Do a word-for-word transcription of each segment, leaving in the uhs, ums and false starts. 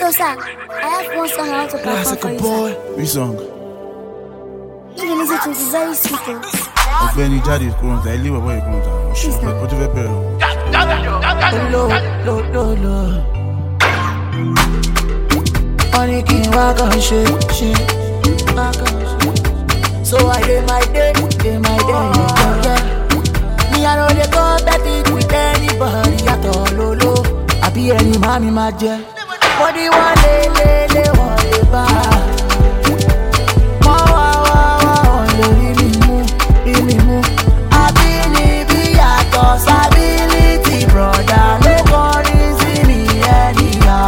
So, sir, I have one song I want to perform for you, boy. sir. Which song? If you listen to it, it's very sweet. Ọ̀gbẹ́ni jáde kúrò níta, ilé bàbá yìí kúrò níta. Ó ti fẹ́ bẹ̀rẹ̀ o. Low, low, low, low. Money king, walk on shit, shit. Walk on shit. So I did my day, did my day, yeah, yeah. Me, I know they compete with anybody at all, low, low. I be any mommy, my jet. Body one, lay, lay, lay, one, lay, bah. Wow, wow, wow, wow, let me move, let me move. Ability, I cause ability, brother. No one is in me anyhow.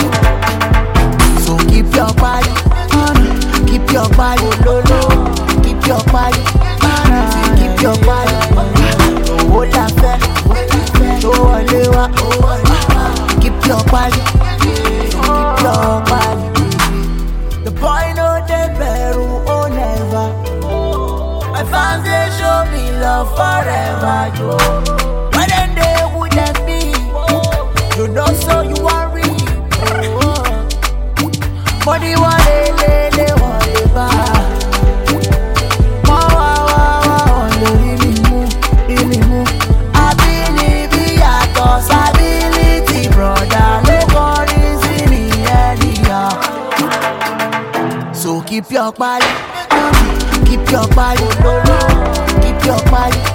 So keep your body, keep your body, low, low. Keep your body, keep your body. Hold that fair, don't worry, keep your body, keep your body. The boy know the better, oh never. My fans they show me love forever, yo. When then they wouldn't be, you know so you worry. Oh. Body one lay, lay, lay, one lay, bah. Wow, wow, wow, wow, let me move, let me move. Ability, I cause ability, brother. No one is in me anyhow. So keep your body, keep your body, keep your body.